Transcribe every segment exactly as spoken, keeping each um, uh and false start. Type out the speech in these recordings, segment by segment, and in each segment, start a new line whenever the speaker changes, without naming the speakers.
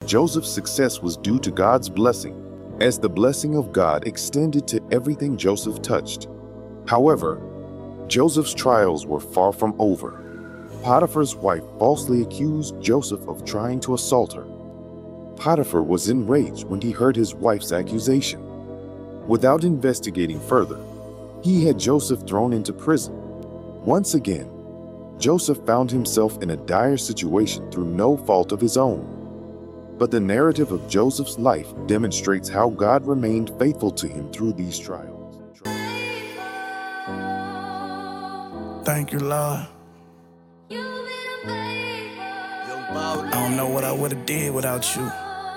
Joseph's success was due to God's blessing, as the blessing of God extended to everything Joseph touched. However, Joseph's trials were far from over. Potiphar's wife falsely accused Joseph of trying to assault her. Potiphar was enraged when he heard his wife's accusation. Without investigating further, he had Joseph thrown into prison. Once again, Joseph found himself in a dire situation through no fault of his own. But the narrative of Joseph's life demonstrates how God remained faithful to him through these trials.
Thank you, Lord. I don't know what I would've did without you.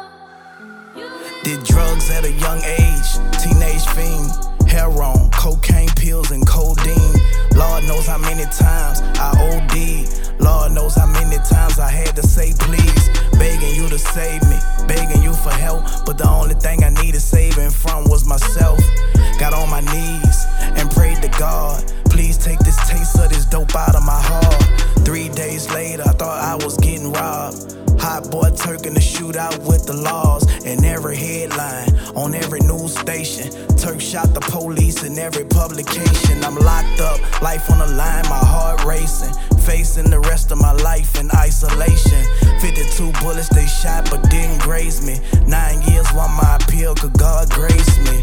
Did drugs at a young age, teenage fiend, heroin, cocaine pills, and codeine. Lord knows how many times I O D. Lord knows how many times I had to say please. Begging you to save me, begging you for help. But the only thing I needed saving from was myself. Got on my knees and prayed to God, please take this taste of this dope out of my heart. Three days later, I thought I was getting robbed. Hot boy Turk in the shootout with the laws. And every headline, on every news station, Turk shot the police in every publication. I'm locked up, life on the line, my heart racing. Facing the rest of my life in isolation. fifty-two bullets they shot but didn't graze me. Nine years while my appeal, could God grace me?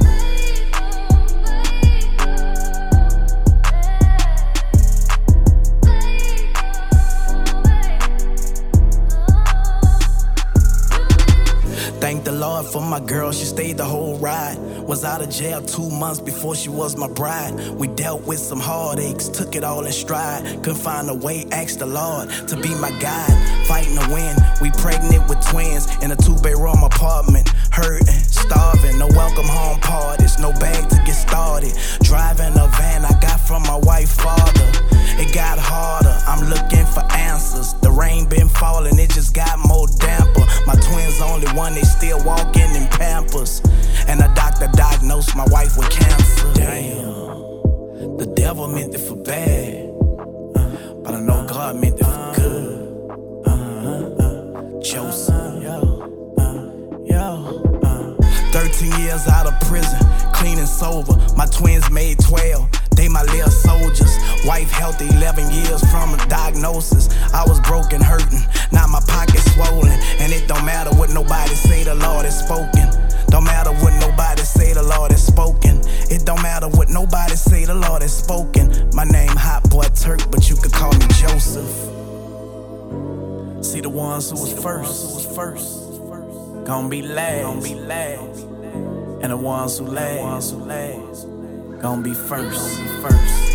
Thank the Lord for my girl, she stayed the whole ride. Was out of jail two months before she was my bride. We dealt with some heartaches, took it all in stride. Couldn't find a way, asked the Lord to be my guide. Fighting the wind, we pregnant with twins in a two-bedroom apartment. Hurting, starving, no welcome home parties, no bag to get started. Driving a van I got from my wife's father. It got harder, I'm looking for answers. The rain been falling, it just got more damper. My twins only one, they still walking in Pampers. And a doctor diagnosed my wife with cancer. Damn, the devil meant it for bad, uh, but I know God meant it for good. uh, uh, Joseph, yo, uh, yo, uh. thirteen years out of prison, clean and sober. My twins made twelve, they my little soldiers. Wife healthy, eleven years from a diagnosis. I was broken, hurting, now my pocket swollen. And it don't matter what nobody say, the Lord has spoken. Don't matter what nobody say, the Lord has spoken. It don't matter what nobody say, the Lord has spoken. My name Hot Boy Turk, but you could call me Joseph. See the ones who was first, who was first, gonna be last, gonna be last. And the ones who last, gonna be first, gonna be first.